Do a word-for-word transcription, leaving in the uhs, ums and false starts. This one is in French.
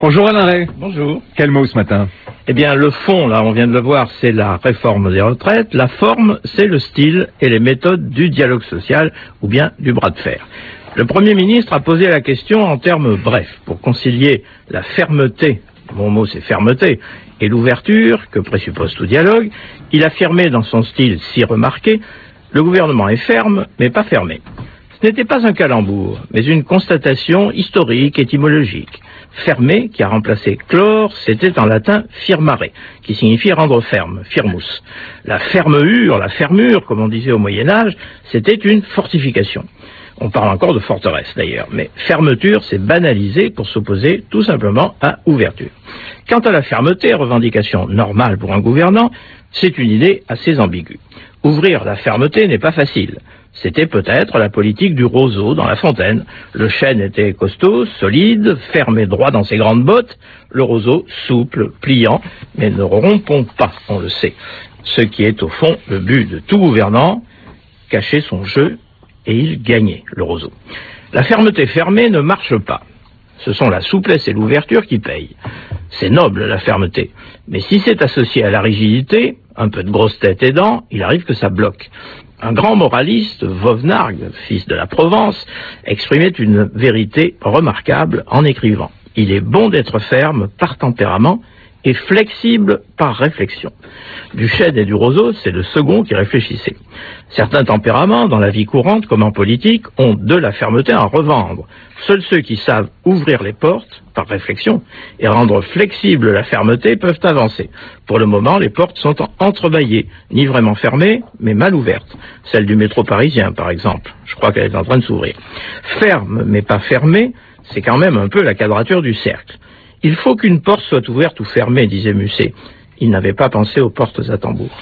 Bonjour Alain Ray. Bonjour. Quel mot ce matin? Eh bien, le fond, là, on vient de le voir, c'est la réforme des retraites. La forme, c'est le style et les méthodes du dialogue social ou bien du bras de fer. Le Premier ministre a posé la question en termes brefs pour concilier la fermeté, mon mot c'est fermeté, et l'ouverture que présuppose tout dialogue. Il affirmait dans son style si remarqué, le gouvernement est ferme mais pas fermé. Ce n'était pas un calembour, mais une constatation historique, étymologique. Fermé, qui a remplacé clore, c'était en latin firmare, qui signifie rendre ferme, firmus. La fermeure, la fermure, comme on disait au Moyen-Âge, c'était une fortification. On parle encore de forteresse d'ailleurs, mais fermeture, c'est banalisé pour s'opposer tout simplement à ouverture. Quant à la fermeté, revendication normale pour un gouvernant, c'est une idée assez ambiguë. Ouvrir la fermeté n'est pas facile. C'était peut-être la politique du roseau dans la fontaine. Le chêne était costaud, solide, fermé droit dans ses grandes bottes. Le roseau, souple, pliant, mais ne rompons pas, on le sait. Ce qui est au fond le but de tout gouvernant, cacher son jeu, et il gagnait, le roseau. La fermeté fermée ne marche pas. Ce sont la souplesse et l'ouverture qui payent. C'est noble, la fermeté. Mais si c'est associé à la rigidité, un peu de grosse tête aidant, il arrive que ça bloque. Un grand moraliste, Vauvenargues, fils de la Provence, exprimait une vérité remarquable en écrivant « Il est bon d'être ferme par tempérament et flexible par réflexion ». Du chêne et du roseau, c'est le second qui réfléchissait. Certains tempéraments, dans la vie courante comme en politique, ont de la fermeté à revendre. Seuls ceux qui savent ouvrir les portes, par réflexion, et rendre flexible la fermeté peuvent avancer. Pour le moment, les portes sont entrebâillées, ni vraiment fermées, mais mal ouvertes. Celle du métro parisien, par exemple. Je crois qu'elle est en train de s'ouvrir. Ferme, mais pas fermée, c'est quand même un peu la quadrature du cercle. Il faut qu'une porte soit ouverte ou fermée, disait Musset. Il n'avait pas pensé aux portes à tambour.